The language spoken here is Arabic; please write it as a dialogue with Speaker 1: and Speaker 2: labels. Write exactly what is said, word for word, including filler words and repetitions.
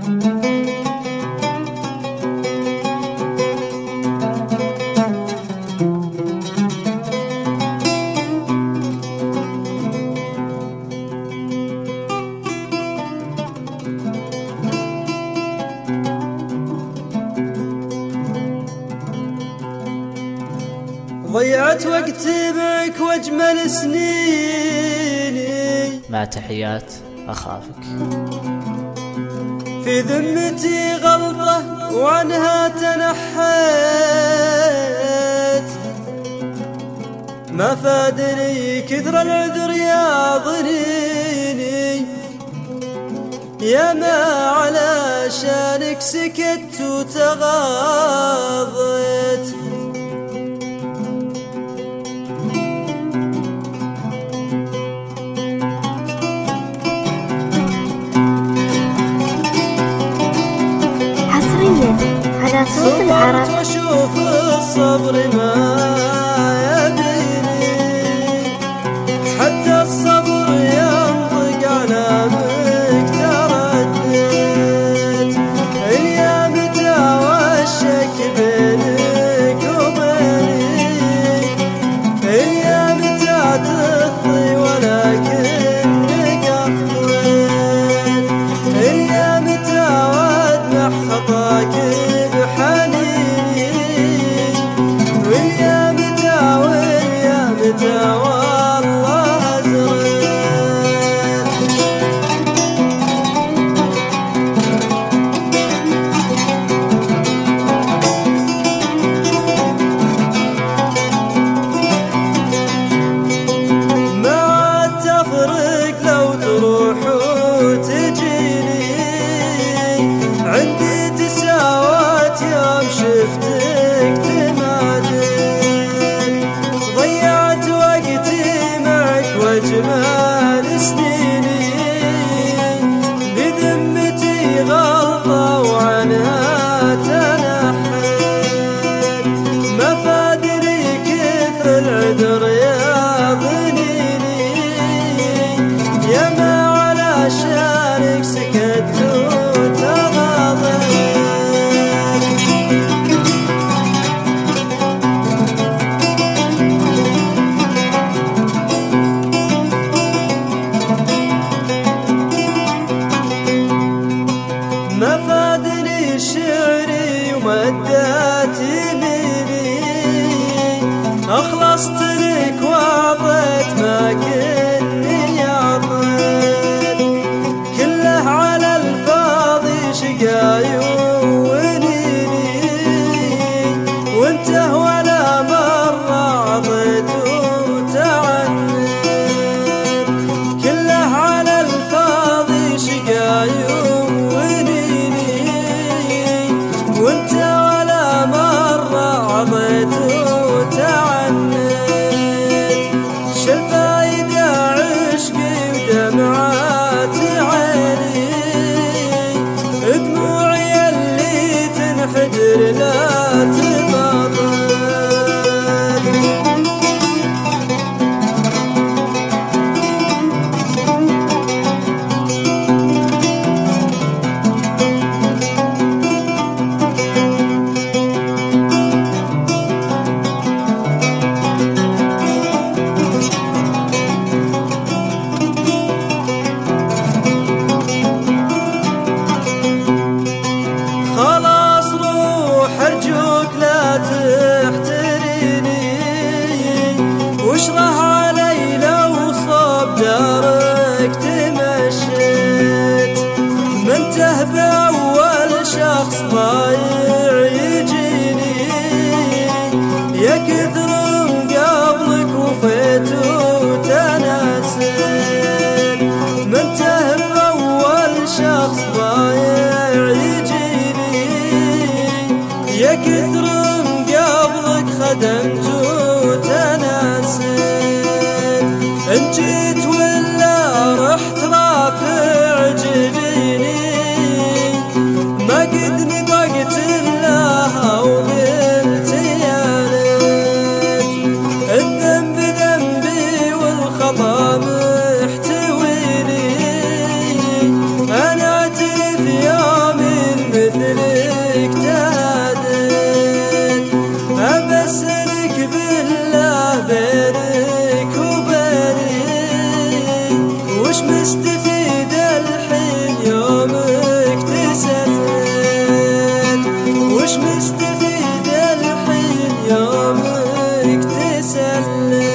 Speaker 1: ضيعت وقتي معك واجمل سنيني،
Speaker 2: مع تحيات أخافك.
Speaker 1: في ذمتي غلطة وعنها تنحيت، ما فادني كثر العذر يا ظنيني، يا ما علشانك سكت وتغاضيت.
Speaker 3: على صوت العرب.
Speaker 1: واشوف الصبر ما يبيني، حتى الصبر ينطق على بك تردد. الايام توشك بينك وبيني، الايام تخطي ولكنك اخطيت، الايام تود محخطاك جمال سنيني، بذمتي غلطة وعنها تنحيت، ما فادني كثر العذر يا ظنيني، يا ما علشانك سكت وتغاضيت. ما فادني شعري ومدات يميني، أخلصت لك وعطيت ما كني عطيت، كله على الفاضي شقاي ونيني، وانته ولا مرة عطيت وتعنت، كله على الفاضي شقاي وانت ولا مرة عضيت وتعنت. شل فايدة عشقي ودمعات عيني، دموعي اللي تنحدر لا تبطل. أرجوك لا تحتريني، واشرح علي لو صوب دارك تمشيت، من تهب أول شخص ضايع يجيني، يا كثر قبلك وفيت وتناسيت، من تهب أول شخص ضايع يجيني، يا كثر قبلك خدمت وتناسيت، إن جيت ولا رحت رافع جبيني، ما قد نطقت الله وقلت يا ليت، الذنب ذنبي والخطا محتويني، أنا أعترف يا يومك تسلل، وش مستفيد الحين يومك تسلل.